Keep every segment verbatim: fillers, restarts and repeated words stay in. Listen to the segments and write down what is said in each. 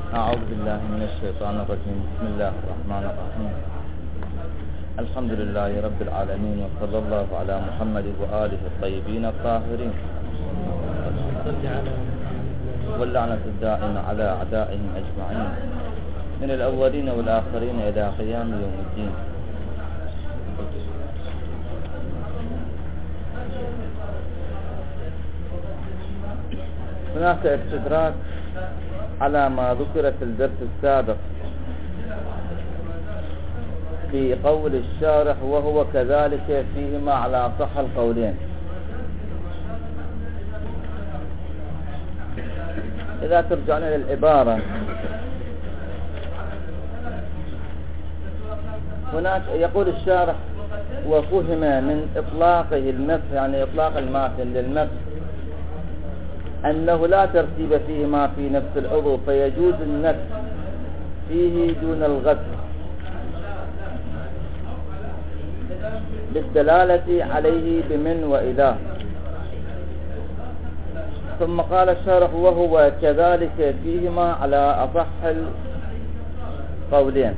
أعوذ بالله من الشيطان الرجيم. بسم الله الرحمن الرحيم. الحمد لله رب العالمين، وصلى الله على محمد وآله الطيبين الطاهرين، واللعنة الدائمة على أعدائهم أجمعين من الأولين والآخرين إلى قيام يوم الدين. هناك استدراك على ما ذكر في الدرس السابق في قول الشارح وهو كذلك فيهما على صح القولين. إذا ترجعنا للعبارة، هناك يقول الشارح وفهم من إطلاقه المسح، يعني إطلاق الماثل للمسح، أنه لا ترتيب فيهما في نفس العضو فيجوز النسخ فيه دون الغسل بالدلالة عليه بمن وإذا. ثم قال الشارح وهو كذلك فيهما على أصح القولين.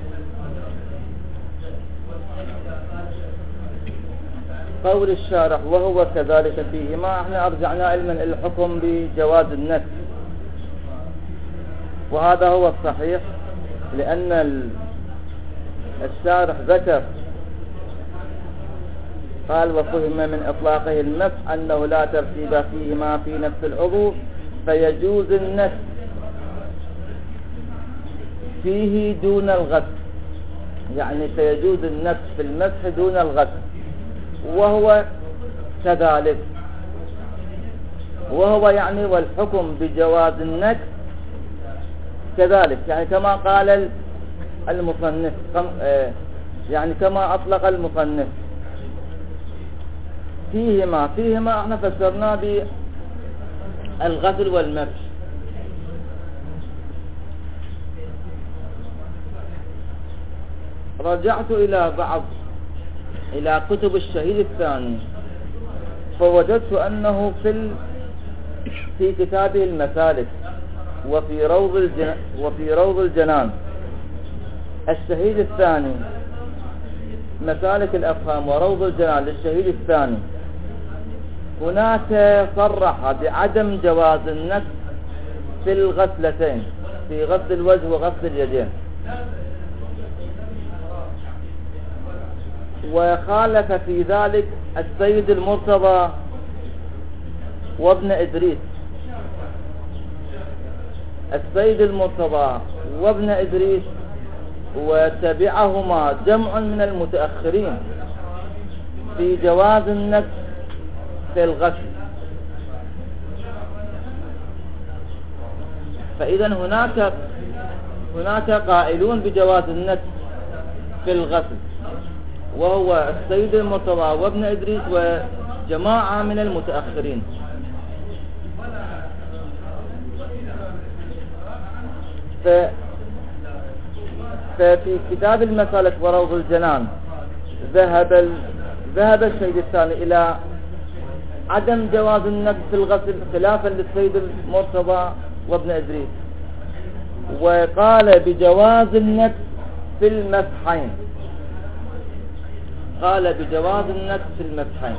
قول الشارح وهو كذلك فيهما، احنا ارجعنا علما الحكم بجواز النسخ، وهذا هو الصحيح، لأن الشارح ذكر قال وفهم من إطلاقه المسح أنه لا ترتيب فيهما في نفس العضو فيجوز النسخ فيه دون الغسل، يعني فيجوز النسخ في المسح دون الغسل، وهو كذلك، وهو يعني والحكم بجواز النسخ كذلك، يعني كما قال المصنف، يعني كما أطلق المصنف فيهما. فيهما احنا فسرناه بالغسل والمسح. رجعت إلى بعض إلى كتب الشهيد الثاني فوجدت أنه في ال... في كتابه المسالك وفي روض الجن... وفي روض الجنان الشهيد الثاني، مسالك الأفهام وروض الجنان للشهيد الثاني، هناك صرح بعدم جواز النسخ في الغسلتين، في غسل الوجه وغسل اليدين، وخالف في ذلك السيد المرتضى وابن إدريس. السيد المرتضى وابن إدريس وتبعهما جمع من المتأخرين في جواز النسخ في الغسل. فإذا هناك هناك قائلون بجواز النسخ في الغسل، وهو السيد المرتضى وابن إدريس وجماعة من المتأخرين. ف... ففي كتاب المسالك وروض الجنان ذهب ال... ذهب السيد الثاني إلى عدم جواز النسخ في الغسل خلافا للسيد المرتضى وابن إدريس، وقال بجواز النسخ في المسحين، قال بجواز النسخ في المسحين.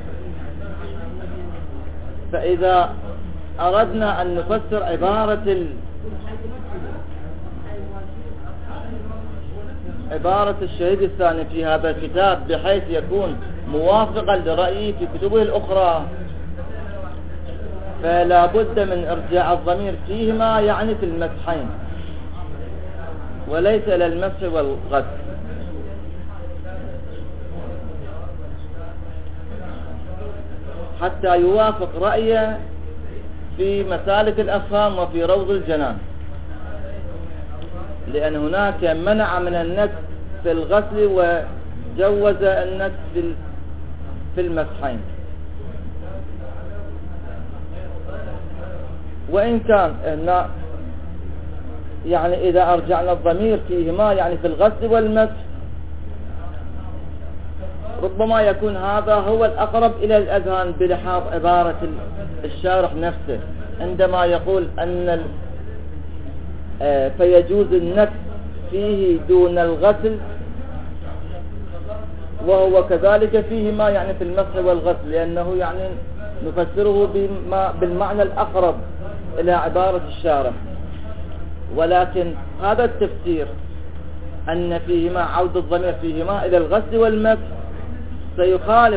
فإذا أردنا أن نفسر عبارة ال... عبارة الشهيد الثاني في هذا الكتاب بحيث يكون موافقا لرأيه في كتبه الأخرى، فلا بد من إرجاع الضمير فيهما، يعني في المسحين، وليس إلى المسح والغسل. حتى يوافق رأيه في مسالك الأفهام وفي روض الجنان، لأن هناك منع من النسخ في الغسل وجوز النسخ في المسحين. وإن كان إن يعني إذا أرجعنا الضمير فيهما يعني في الغسل والمسح، ربما يكون هذا هو الأقرب إلى الأذهان بلحاظ عبارة الشارح نفسه عندما يقول أن آه فيجوز النفس فيه دون الغسل وهو كذلك فيهما يعني في المسح والغسل، لأنه يعني نفسره بما بالمعنى الأقرب إلى عبارة الشارع. ولكن هذا التفسير أن فيهما عود الضمير فيهما إلى الغسل والمسح سيخالف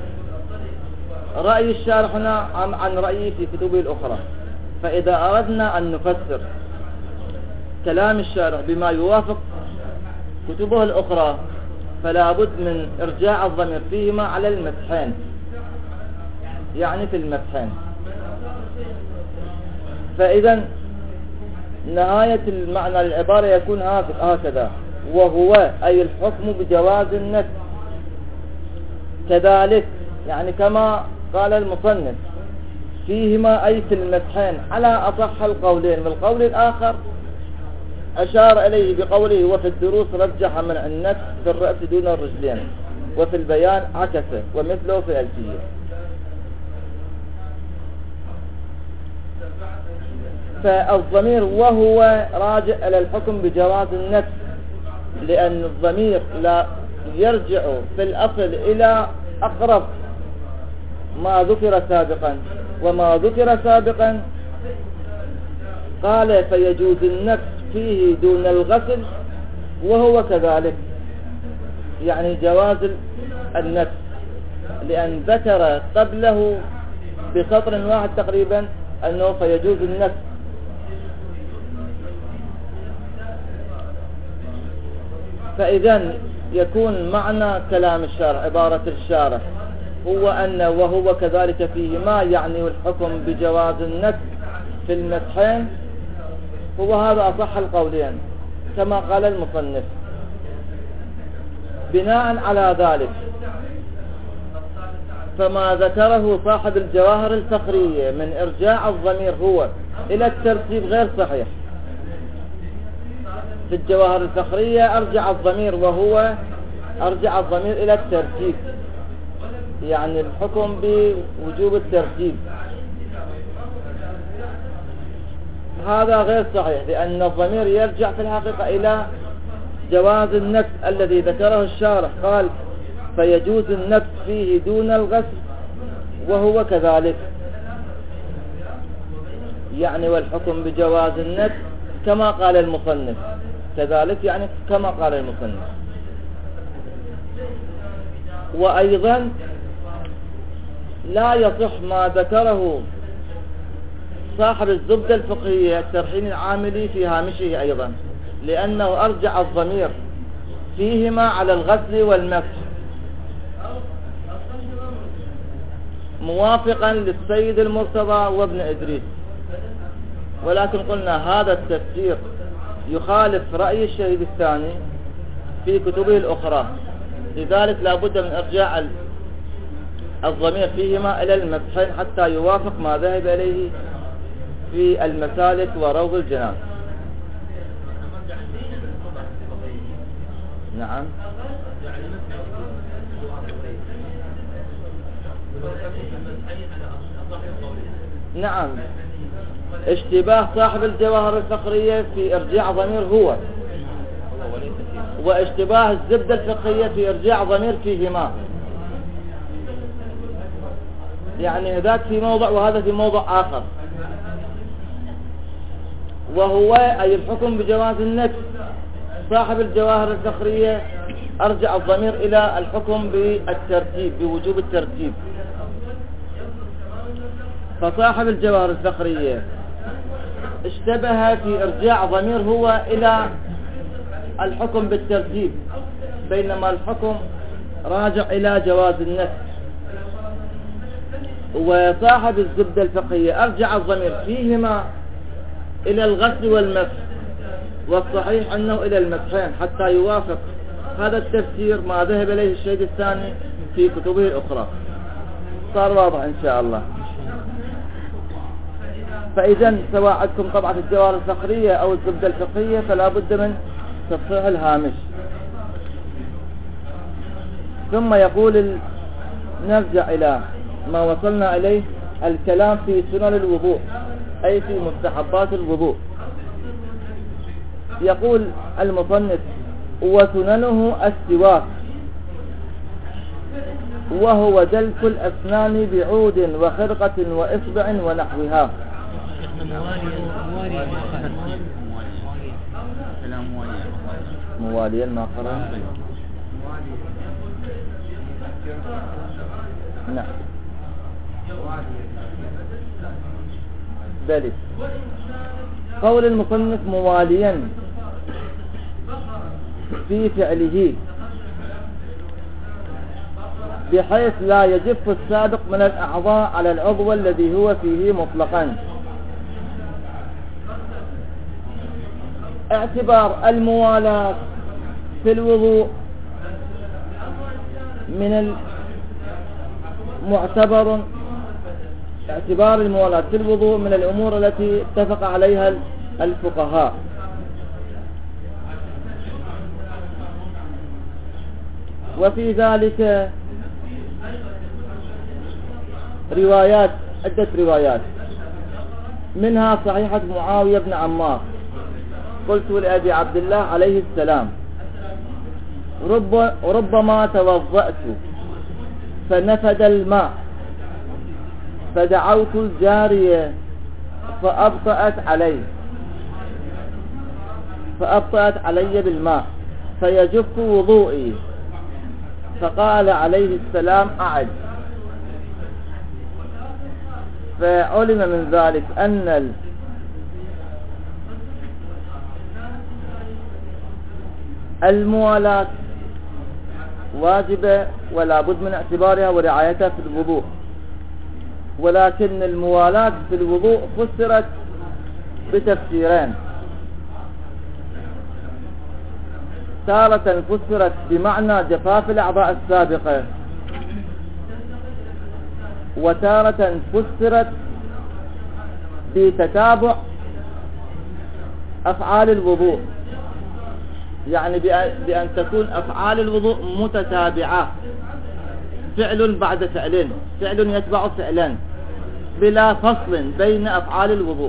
رأي الشارح هنا عن رأيه في كتبه الأخرى. فإذا أردنا أن نفسر كلام الشارح بما يوافق كتبه الأخرى فلا بد من إرجاع الضمير فيهما على المسحين، يعني في المسحين. فإذا نهاية المعنى للعبارة يكون هكذا: وهو أي الحكم بجواز النسخ كذلك، يعني كما قال المصنف فيهما أي في المسحين على أصح القولين. والقول الآخر أشار إليه بقوله وفي الدروس رجح منع النسخ في الرأس دون الرجلين، وفي البيان عكسه ومثله في ألفية. فالضمير وهو راجع إلى الحكم بجواز النسخ، لأن الضمير لا يرجع في الأصل إلى أقرب ما ذكر سابقا، وما ذكر سابقا قال فيجوز النسخ فيه دون الغسل وهو كذلك، يعني جواز النسخ، لأن ذكر قبله بسطر واحد تقريبا أنه فيجوز النسخ. فإذا يكون معنى كلام الشارع عبارة الشارع هو أن وهو كذلك فيهما يعني الحكم بجواز النسخ في المسحين، هو هذا أصح القولين كما قال المصنف. بناء على ذلك فما ذكره صاحب الجواهر الفخرية من إرجاع الضمير هو إلى الترتيب غير صحيح. في الجواهر الفخرية أرجع الضمير وهو أرجع الضمير إلى الترتيب، يعني الحكم بوجوب الترتيب. هذا غير صحيح، لأن الضمير يرجع في الحقيقة إلى جواز النسخ الذي ذكره الشارح، قال فيجوز النسخ فيه دون الغسل وهو كذلك، يعني والحكم بجواز النسخ كما قال المصنف كذلك، يعني كما قال المصنف. وأيضا لا يصح ما ذكره صاحب الزبدة الفقهية الترحيم العاملي في هامشه أيضا، لأنه أرجع الضمير فيهما على الغسل والمسح موافقا للسيد المرتضى وابن إدريس. ولكن قلنا هذا التفسير يخالف رأي الشهيد الثاني في كتبه الأخرى، لذلك لا بد من إرجاع الضمير فيهما إلى المسحين حتى يوافق ما ذهب إليه في المسالك وروض الجنان. نعم. نعم، اشتباه صاحب الجواهر الفقرية في إرجاع ضمير هو، واشتباه الزبدة الفقهية في إرجاع ضمير فيهما، يعني ذاك في موضع وهذا في موضع آخر. وهو أي الحكم بجواز النسخ، صاحب الجواهر الفخرية أرجع الضمير إلى الحكم بالترتيب بوجوب الترتيب. فصاحب الجواهر الفخرية اشتبه في إرجاع ضمير هو إلى الحكم بالترتيب، بينما الحكم راجع إلى جواز النسخ. وصاحب الزبدة الفقهية أرجع الضمير فيهما إلى الغسل والمسح، والصحيح أنه إلى المسحين حتى يوافق هذا التفسير ما ذهب إليه الشهيد الثاني في كتبه الأخرى. صار واضح إن شاء الله. فإذا سواء عندكم طبعة الجواهر الفقهية أو الزبدة الفقهية فلا بد من تصحيح الهامش. ثم يقول ال... نرجع إلى ما وصلنا إليه، الكلام في سنن الوضوء أي في مستحبات الوضوء. يقول المصنف: وسننه السواك، وهو دلك الأسنان بعود وخرقة وإصبع ونحوها. مواليا ما قرأ. نعم ذلك قول المصنف مواليا في فعله بحيث لا يجف السابق من الأعضاء على العضو الذي هو فيه مطلقا. اعتبار الموالاة في الوضوء من المعتبر اعتبار الموالاة في الوضوء من الأمور التي اتفق عليها الفقهاء، وفي ذلك روايات عدة روايات، منها صحيحة معاوية بن عمار: قلت لأبي عبد الله عليه السلام: رب ربما توضأت فنفد الماء فدعوت الجارية فأبطأت علي فأبطأت علي بالماء فيجف وضوئي، فقال عليه السلام: أعد. فعلم من ذلك أن الموالاة واجبة ولا بد من اعتبارها ورعايتها في الوضوء، ولكن الموالاة في الوضوء فسرت بتفسيرين: تارة فسرت بمعنى جفاف الأعضاء السابقة، وتارة فسرت بتتابع أفعال الوضوء، يعني بأن تكون أفعال الوضوء متتابعة، فعل بعد فعل، فعل يتبع فعلا بلا فصل بين أفعال الوضوء.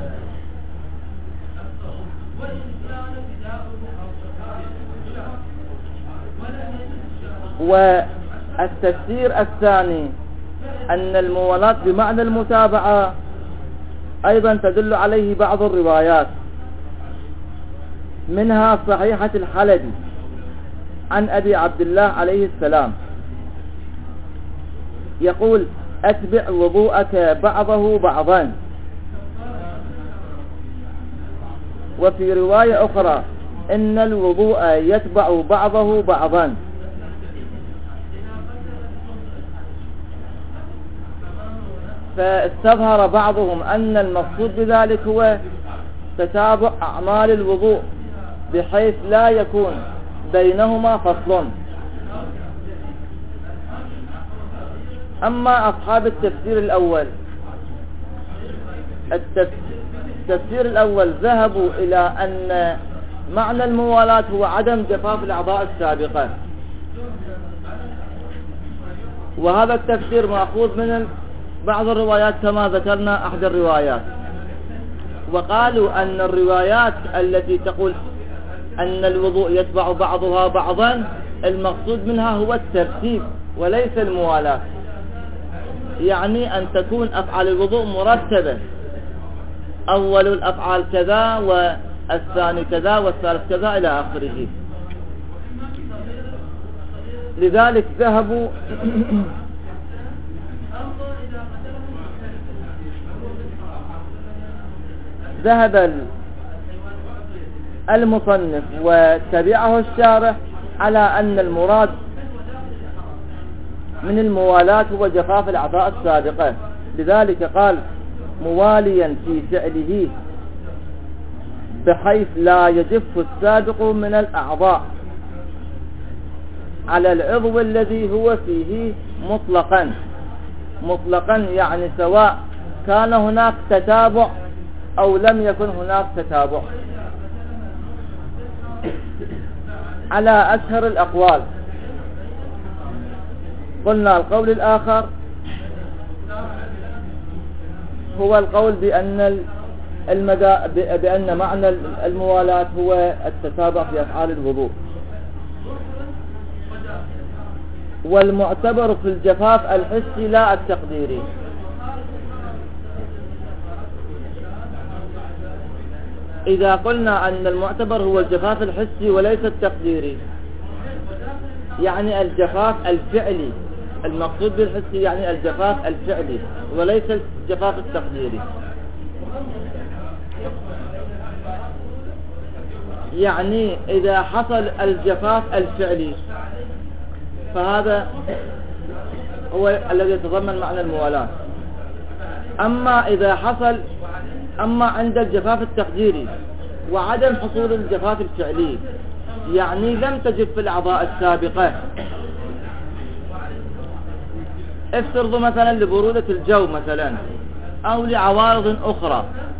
والتفسير الثاني أن الموالاة بمعنى المتابعة أيضا تدل عليه بعض الروايات، منها صحيحة الحلبي عن أبي عبد الله عليه السلام يقول: أتبع وضوءك بعضه بعضا. وفي رواية أخرى: إن الوضوء يتبع بعضه بعضا. فاستظهر بعضهم أن المقصود بذلك هو تتابع أعمال الوضوء بحيث لا يكون بينهما فصل. أما أصحاب التفسير الأول التفسير الأول ذهبوا إلى أن معنى الموالاة هو عدم جفاف الأعضاء السابقة، وهذا التفسير مأخوذ من بعض الروايات كما ذكرنا أحد الروايات. وقالوا أن الروايات التي تقول أن الوضوء يتبع بعضها بعضا المقصود منها هو الترتيب وليس الموالاة، يعني أن تكون أفعال الوضوء مرتبة، أول الأفعال كذا والثاني كذا والثالث كذا إلى آخره. لذلك ذهبوا ذهب المصنف وتبعه الشارح على أن المراد من الموالاة هو جفاف الأعضاء السابقة، لذلك قال: مواليا في فعله بحيث لا يجف السابق من الأعضاء على العضو الذي هو فيه مطلقا. مطلقا يعني سواء كان هناك تتابع أو لم يكن هناك تتابع، على أشهر الأقوال. قلنا القول الآخر هو القول بأن المدا... بأن معنى الموالاة هو التتابع في أفعال الوضوء. والمعتبر في الجفاف الحسي لا التقديري. إذا قلنا أن المعتبر هو الجفاف الحسي وليس التقديري، يعني الجفاف الفعلي، المقصود بالحسي يعني الجفاف الفعلي وليس الجفاف التقديري. يعني إذا حصل الجفاف الفعلي فهذا هو الذي يتضمن معنى الموالاة. أما إذا حصل أما عند الجفاف التقديري وعدم حصول الجفاف الفعلي، يعني لم تجف في الأعضاء السابقة، افترضوا مثلا لبرودة الجو مثلا أو لعوارض أخرى،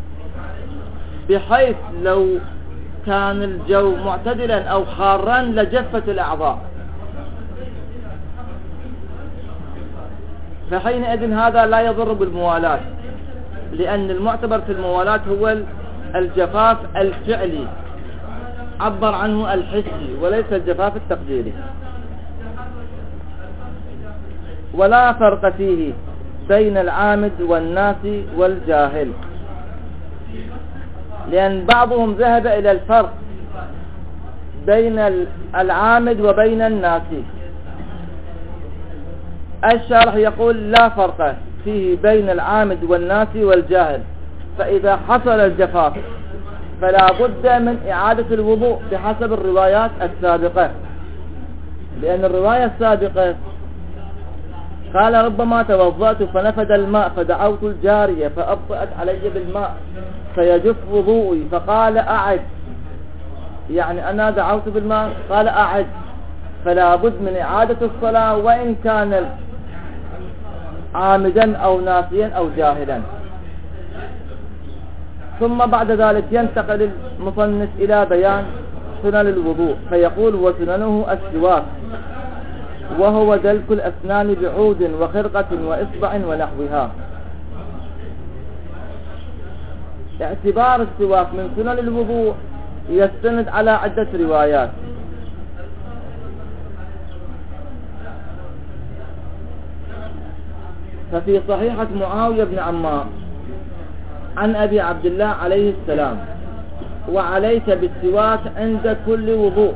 بحيث لو كان الجو معتدلا أو حارا لجفت الأعضاء، فحينئذ هذا لا يضر بالموالاة، لأن المعتبر في الموالاة هو الجفاف الفعلي عبر عنه الحسي وليس الجفاف التقديري. ولا فرق فيه بين العامد والناسي والجاهل، لأن بعضهم ذهب إلى الفرق بين العامد وبين الناسي. الشارح يقول لا فرق فيه بين العامد والناسي والجاهل، فإذا حصل الجفاف فلا بد من إعادة الوضوء بحسب الروايات السابقة، لأن الرواية السابقة قال ربما توضأت فنفد الماء فدعوت الجارية فأبطأت علي بالماء فيجف وضوئي، فقال أعد، يعني أنا دعوت بالماء قال أعد، فلا بد من إعادة الصلاة وإن كان عامدا أو ناسيا أو جاهلا. ثم بعد ذلك ينتقل المصنف إلى بيان سنن الوضوء، فيقول وسننه السواك، وهو دلك الأسنان بعود وخرقة وإصبع ونحوها. اعتبار السواك من سنن الوضوء يستند على عدة روايات. ففي صحيحة معاوية بن عمار عن أبي عبد الله عليه السلام وعليك بالسواك عند كل وضوء،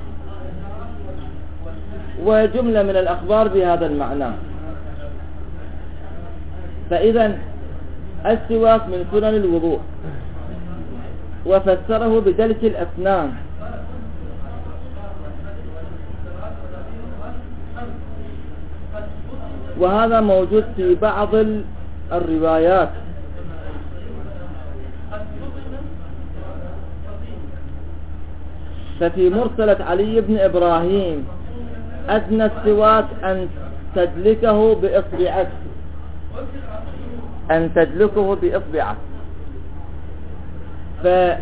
وجملة من الأخبار بهذا المعنى. فإذا السواك من سنن الوضوء، وفسره بدلك الأسنان، وهذا موجود في بعض الروايات. ففي مرسلة علي بن إبراهيم أدنى السواك أن تدلكه بإصبعك، أن تدلكه بإصبعك. فإذا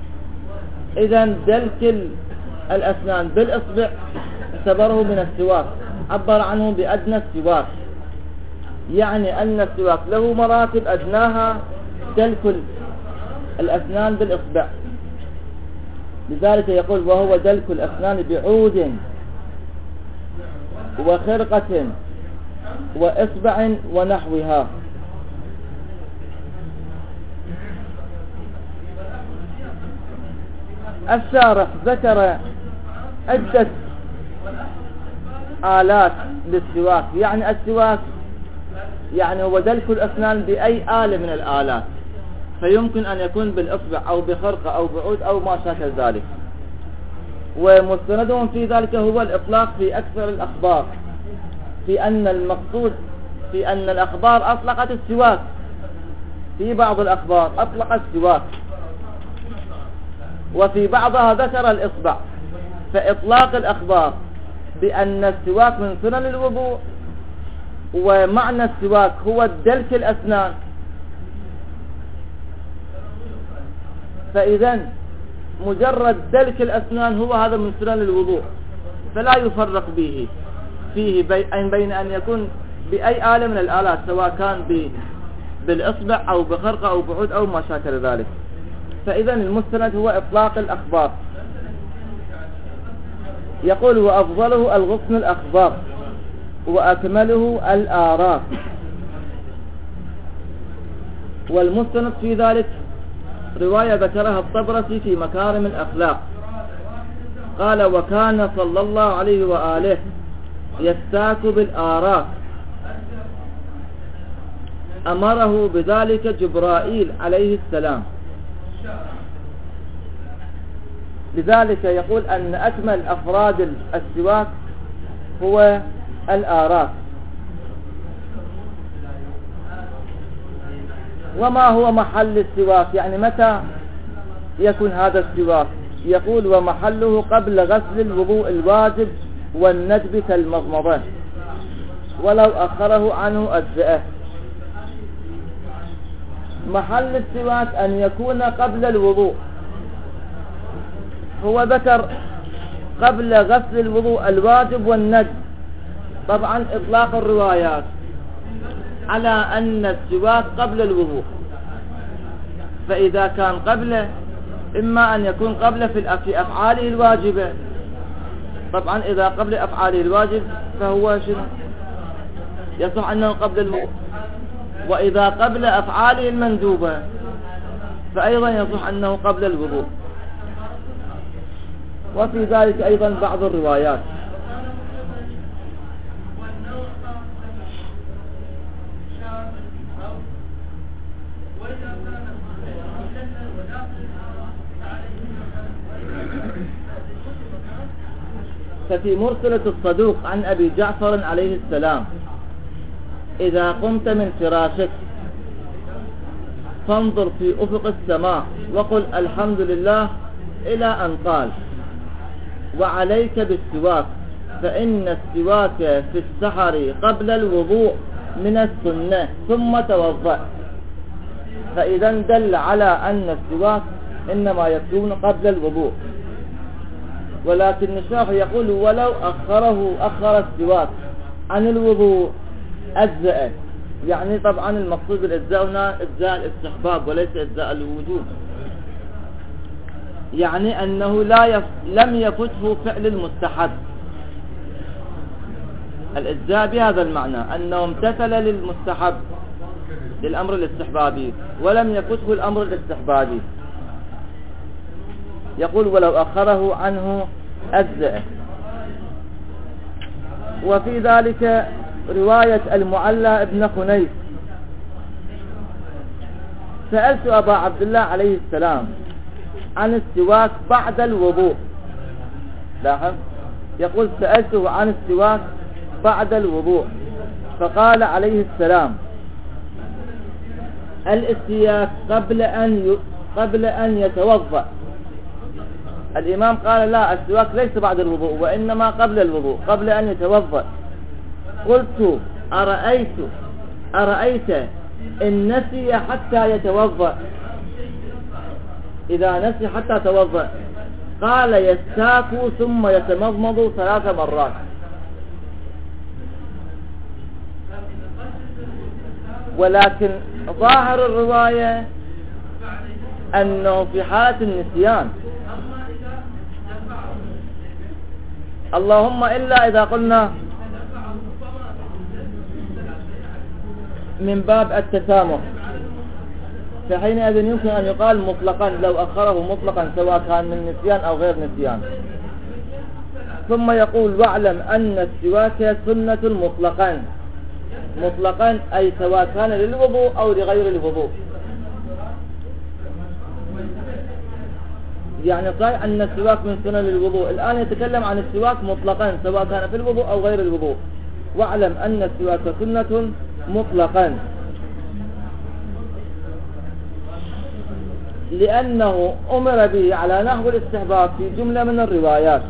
دلك الأسنان بالإصبع اعتبره من السواك، عبر عنه بأدنى السواك، يعني أن السواك له مراتب أدناها دلك الأسنان بالإصبع. لذلك يقول وهو دلك الأسنان بعود وخرقة وإصبع ونحوها. الشارح ذكر عدة آلات للسواك، يعني السواك يعني هو دلك الأسنان بأي آلة من الآلات، فيمكن أن يكون بالإصبع أو بخرقة أو بعود أو ما شاكل ذلك. ومستندهم في ذلك هو الإطلاق في أكثر الأخبار، في أن المقصود في أن الأخبار أطلقت السواك، في بعض الأخبار أطلق السواك وفي بعضها ذكر الإصبع. فإطلاق الأخبار بأن السواك من سنن الوضوء ومعنى السواك هو دلك الأسنان، فإذا مجرد دلك الأسنان هو هذا من سنن الوضوء، فلا يفرق به فيه بين أن يكون بأي آلة من الآلات، سواء كان بالإصبع أو بخرقة أو بعود أو ما شاكل ذلك. فإذا المستند هو إطلاق الأخبار. يقول وأفضله الغصن الأخبار وأكمله الآراف. والمستند في ذلك رواية ذكرها الطبرسي في مكارم الأخلاق، قال وكان صلى الله عليه وآله يستاك بالآراف، أمره بذلك جبرائيل عليه السلام. لذلك يقول أن أكمل أفراد السواك هو الآراف. وما هو محل السواك؟ يعني متى يكون هذا السواك؟ يقول ومحله قبل غسل الوضوء الواجب والندب كالمضمضة، ولو أخره عنه أجزأه. محل السواك أن يكون قبل الوضوء. هو ذكر قبل غسل الوضوء الواجب والندب، طبعا إطلاق الروايات على أن السواك قبل الوضوء، فإذا كان قبله إما أن يكون قبل في أفعاله الواجبة، طبعا إذا قبل أفعاله الواجب فهو شنو؟ يصح أنه قبل الوضوء. وإذا قبل أفعاله المندوبة فأيضا يصح أنه قبل الوضوء. وفي ذلك أيضا بعض الروايات. ففي مرسلة الصدوق عن أبي جعفر عليه السلام إذا قمت من فراشك فانظر في أفق السماء وقل الحمد لله إلى أن قال وعليك بالسواك فإن السواك في السحر قبل الوضوء من السنة ثم توضأ. فإذا دل على أن السواك إنما يكون قبل الوضوء. ولكن الشيخ يقول ولو أخره أخر السواك عن الوضوء أجزأه. يعني طبعا المقصود بالإجزاء هنا إجزاء الاستحباب وليس إجزاء الوجوب، يعني أنه لا يف... لم يفته فعل المستحب. الإجزاء بهذا المعنى أنه امتثل للمستحب للأمر الاستحبابي ولم يفته الأمر الاستحبابي. يقول ولو أخره عنه أجزأه. وفي ذلك رواية المعلى ابن خنيس سألت أبا عبد الله عليه السلام عن السواك بعد الوضوء. لاحظ يقول سألته عن السواك بعد الوضوء فقال عليه السلام الاستياك قبل أن ي... قبل أن يتوضأ. الإمام قال لا، السواك ليس بعد الوضوء وإنما قبل الوضوء قبل أن يتوضأ. قلت أرأيت أرأيت إن نسي حتى يتوضأ، إذا نسي حتى توضأ؟ قال يستاك ثم يتمضمض ثلاث مرات. ولكن ظاهر الرواية أنه في حالة النسيان، اللهم إلا إذا قلنا من باب التسامح، فحينئذ يمكن أن يقال مطلقا لو أخره مطلقا سواء كان من نسيان أو غير نسيان. ثم يقول واعلم أن السواك سنة مطلقا، مطلقا أي سواء كان للوضوء أو لغير الوضوء. يعني صحيح أن السواك من سنن للوضوء، الآن يتكلم عن السواك مطلقا سواء كان في الوضوء أو غير الوضوء. واعلم أن السواك سنة مطلقا، لأنه أمر به على نحو الاستحباب في جملة من الروايات،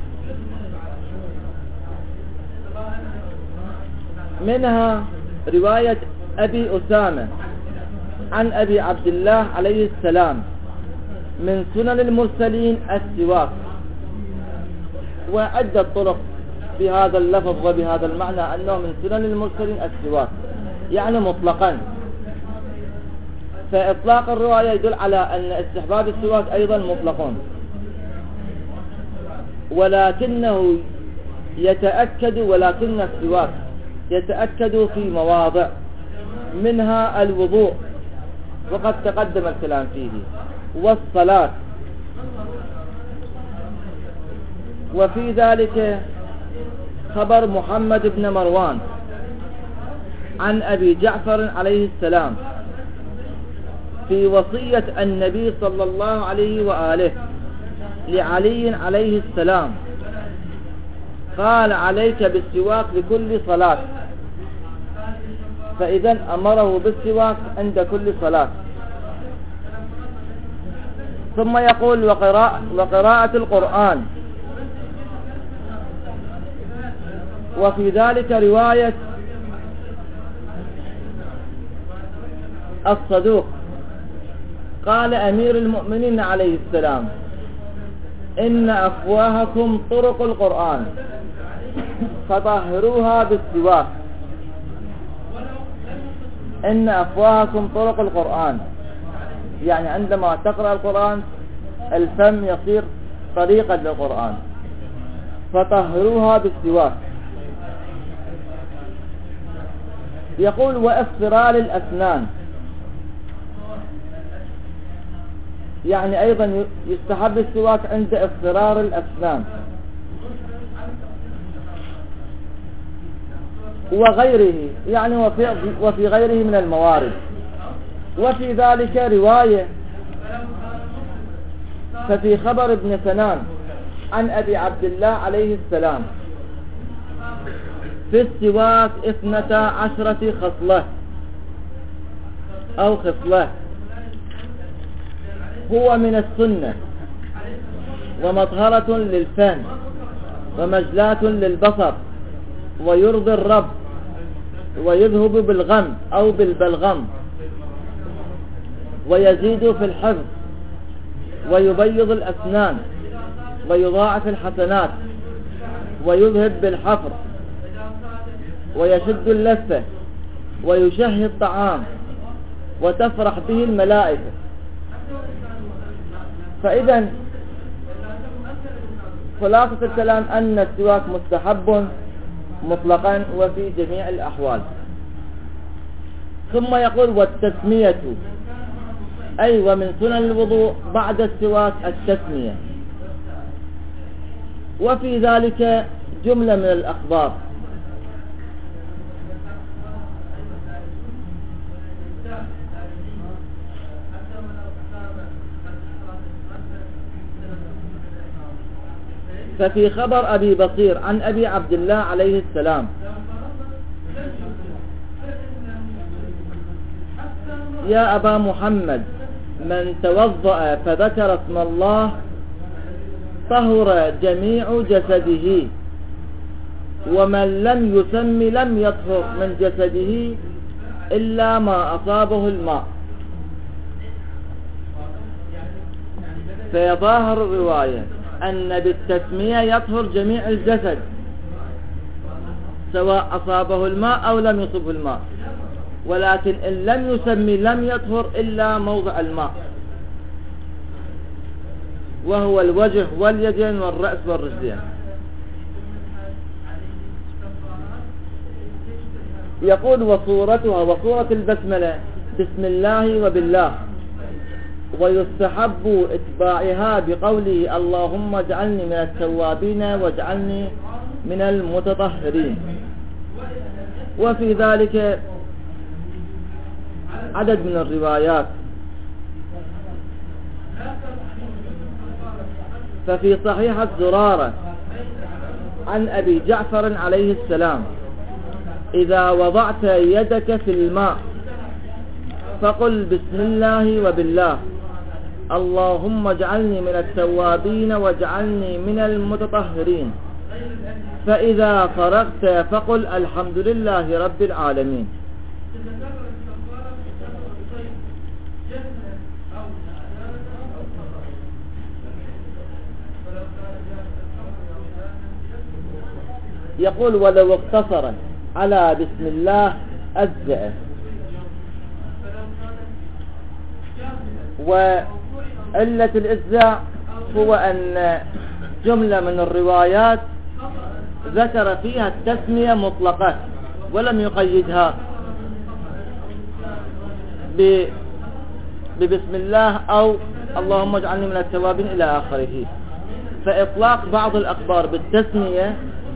منها رواية أبي أسامة عن أبي عبد الله عليه السلام من سنن المرسلين السواك، وعدة طرق بهذا اللفظ وبهذا المعنى أنه من سنن المرسلين السواك، يعني مطلقا. فإطلاق الرواية يدل على أن استحباب السواك أيضا مطلق، ولكنه يتأكد ولكن السواك يتأكد في مواضع، منها الوضوء وقد تقدم الكلام فيه، والصلاة. وفي ذلك خبر محمد بن مروان عن أبي جعفر عليه السلام في وصية النبي صلى الله عليه وآله لعلي عليه السلام، قال عليك بالسواك لكل صلاة، فإذا أمره بالسواك عند كل صلاة. ثم يقول وقراءة, وقراءة القرآن. وفي ذلك رواية الصدوق قال أمير المؤمنين عليه السلام إن أفواهكم طرق القرآن فطهروها بالسواك. إن أفواهكم طرق القرآن، يعني عندما تقرأ القرآن الفم يصير طريقا للقرآن، فطهروها بالسواك. يقول وافترال الأسنان، يعني أيضا يستحب السواك عند افترار الأسنان وغيره، يعني وفي, وفي غيره من الموارد. وفي ذلك رواية ففي خبر ابن سنان عن أبي عبد الله عليه السلام في السواك اثنتا عشرة خصلة أو خصلة، هو من السنة ومطهرة للفم ومجلاة للبصر ويرضي الرب ويذهب بالغم أو بالبلغم ويزيد في الحفظ ويبيض الأسنان ويضاعف الحسنات ويذهب بالحفر ويشد اللثة ويشهي الطعام وتفرح به الملائكة. فإذا خلاصة الكلام أن السواك مستحب مطلقا وفي جميع الأحوال. ثم يقول والتسمية، أي ومن سنن الوضوء بعد السواك التسمية. وفي ذلك جملة من الأخبار. ففي خبر أبي بصير عن أبي عبد الله عليه السلام يا أبا محمد من توضأ فذكر اسم الله طهر جميع جسده، ومن لم يسم لم يطهر من جسده إلا ما أصابه الماء. فيظاهر الرواية أن بالتسمية يطهر جميع الجسد سواء أصابه الماء أو لم يصبه الماء، ولكن إن لم يسمي لم يطهر إلا موضع الماء، وهو الوجه واليدين والرأس والرجلين. يقول وصورتها وصورة البسملة بسم الله وبالله، ويستحب اتباعها بقوله اللهم اجعلني من التوابين واجعلني من المتطهرين. وفي ذلك عدد من الروايات. ففي صحيحة زرارة عن أبي جعفر عليه السلام إذا وضعت يدك في الماء فقل بسم الله وبالله اللهم اجعلني من التوابين واجعلني من المتطهرين، فإذا فرغت فقل الحمد لله رب العالمين. يقول ولو اقتصر على بسم الله أجزأ. وعلة الإجزاء هو أن جملة من الروايات ذكر فيها التسمية مطلقة ولم يقيدها ببسم الله أو اللهم اجعلني من التوابين إلى آخره. فإطلاق بعض الأخبار بالتسمية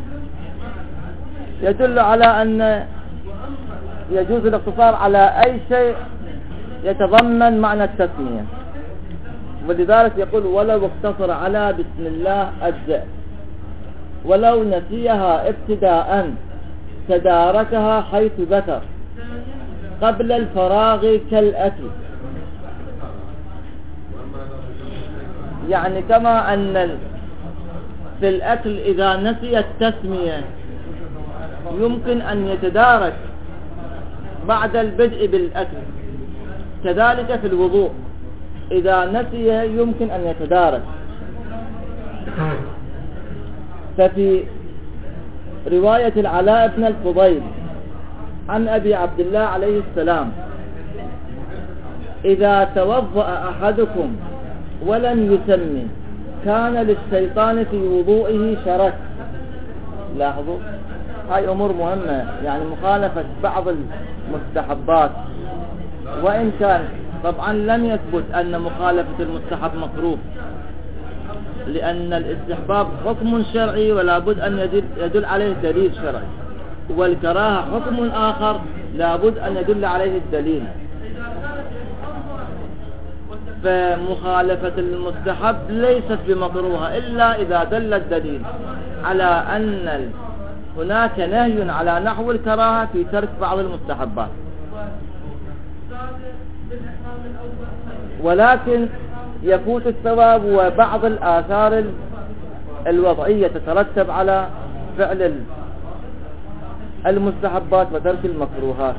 يدل على أن يجوز الاقتصار على أي شيء يتضمن معنى التسمية، ولذلك يقول ولو اقتصر على بسم الله أجزاء، ولو نسيها ابتداء تداركها حيث ذكر قبل الفراغ كالأكل. يعني كما أن في الأكل إذا نسي التسمية يمكن أن يتدارك بعد البدء بالأكل، كذلك في الوضوء إذا نسي يمكن أن يتدارك. ففي رواية العلاء بن الفضيل عن أبي عبد الله عليه السلام إذا توضأ أحدكم ولم يسمي كان للشيطان في وضوئه شرك. لاحظوا هاي أمور مهمة، يعني مخالفة بعض المستحبات، وإن كان طبعا لم يثبت أن مخالفة المستحب مكروه، لأن الاستحباب حكم شرعي ولا بد أن يدل, يدل عليه دليل شرعي، والكراهة حكم آخر لا بد أن يدل عليه الدليل. فمخالفة المستحب ليست بمكروهة إلا إذا دل الدليل على أن هناك نهي على نحو الكراهة في ترك بعض المستحبات. ولكن يفوت الثواب وبعض الآثار الوضعية تترتب على فعل المستحبات وترك المكروهات.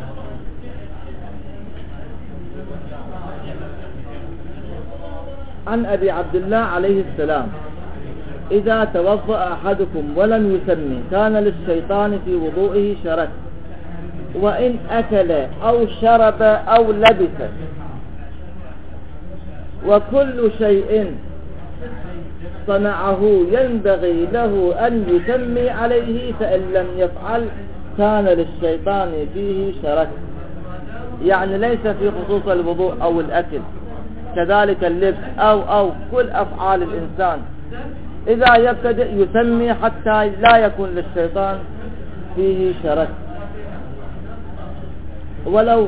عن أبي عبد الله عليه السلام إذا توضأ أحدكم ولم يسمي كان للشيطان في وضوئه شرك، وإن أكل أو شرب أو لبس، وكل شيء صنعه ينبغي له أن يسمي عليه، فإن لم يفعل كان للشيطان فيه شرك. يعني ليس في خصوص الوضوء أو الأكل، كذلك اللبس أو أو كل أفعال الإنسان إذا يبتدئ يسمي حتى لا يكون للشيطان فيه شرك. ولو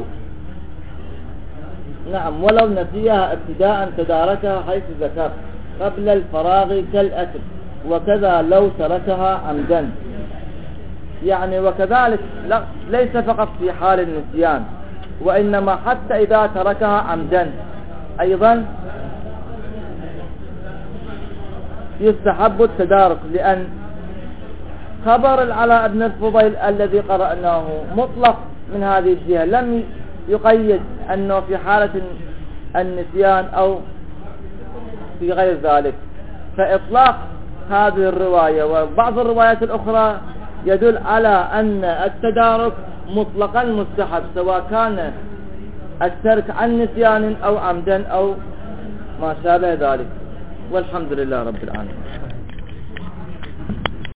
نعم ولو نسيها ابتداء تداركها حيث ذكر قبل الفراغ كالأكل، وكذا لو تركها عمدا. يعني وكذلك ليس فقط في حال النسيان، وإنما حتى إذا تركها عمدا أيضا يستحب التدارك، لأن خبر العلاء بن الفضيل الذي قرأناه مطلق من هذه الجهة، لم يقيد أنه في حالة النسيان أو في غير ذلك. فإطلاق هذه الرواية وبعض الروايات الأخرى يدل على أن التدارك مطلقا مستحب، سواء كان الترك عن نسيان أو عمدا أو ما شابه ذلك. والحمد لله رب العالمين.